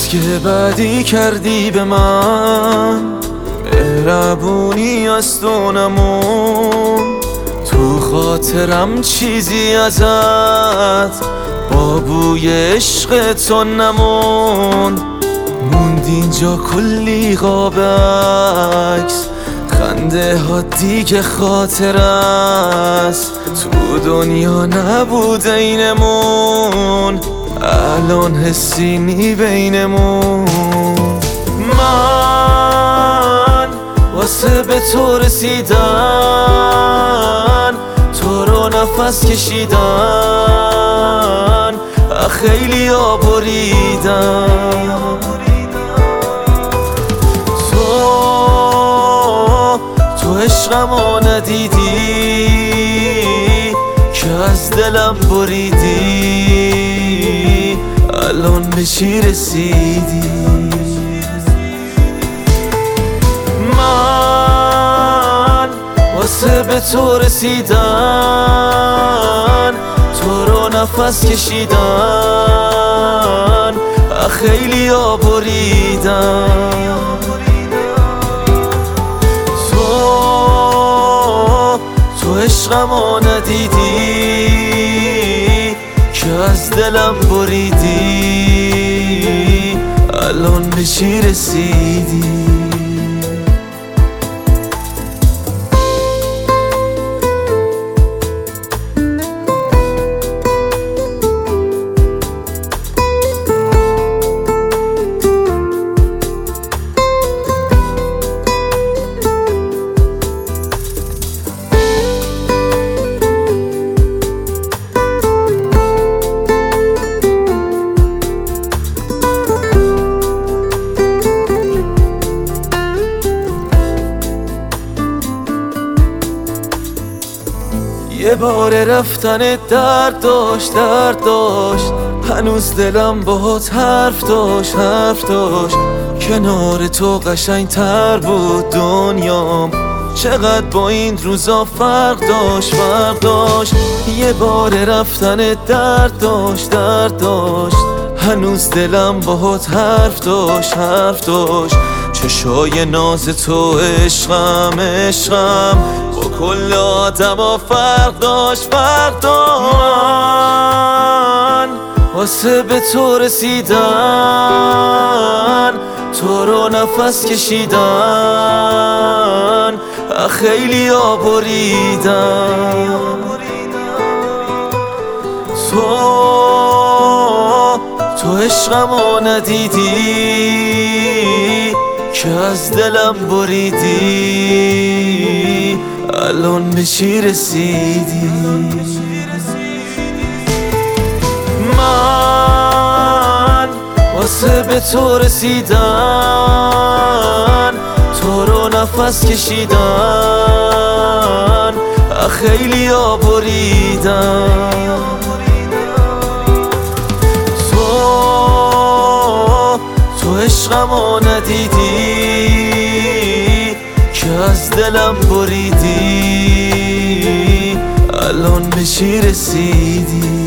که بدی کردی به من، مهربونی از تو نمون. تو خاطرم چیزی ازت با بوی عشق تو نموند. موند اینجا کلی قاب عکس، خنده ها دیگه خاطر است. تو دنیا نبود اینمون، الان حسی نی بینمون. من واسه به تو رسیدن، تو رو نفس کشیدن، خیلی ها بریدن. تو عشقمو ندیدی که از دلم بریدی، الان به چی رسیدی؟ من واسه به تو رسیدن، تو رو نفس کشیدن، خیلی ها بریدن. تو عشقمو ندیدی که از دلم بریدی، الان به چی رسیدی؟ یه بار رفتن درد داشت، هنوز دلم باهات حرف داشت. کنار تو قشنگ تر بود دنیام، چقدر با این روزا فرق داشت. یه بار رفتن درد داشت، هنوز دلم باهات حرف داشت. چشای ناز تو عشقم با کل آدما فرق داشت. من واسه به تو رسیدن، تو رو نفس کشیدن، خیلی ها بریدن. تو عشقمو ندیدی که از دلم بریدی، الان به چی رسیدی؟ من واسه به تو رسیدن، تو رو نفس کشیدن، خیلی ها بریدن. تو عشقمو ندیدی که از دلم بریدی، الان به چی رسیدی؟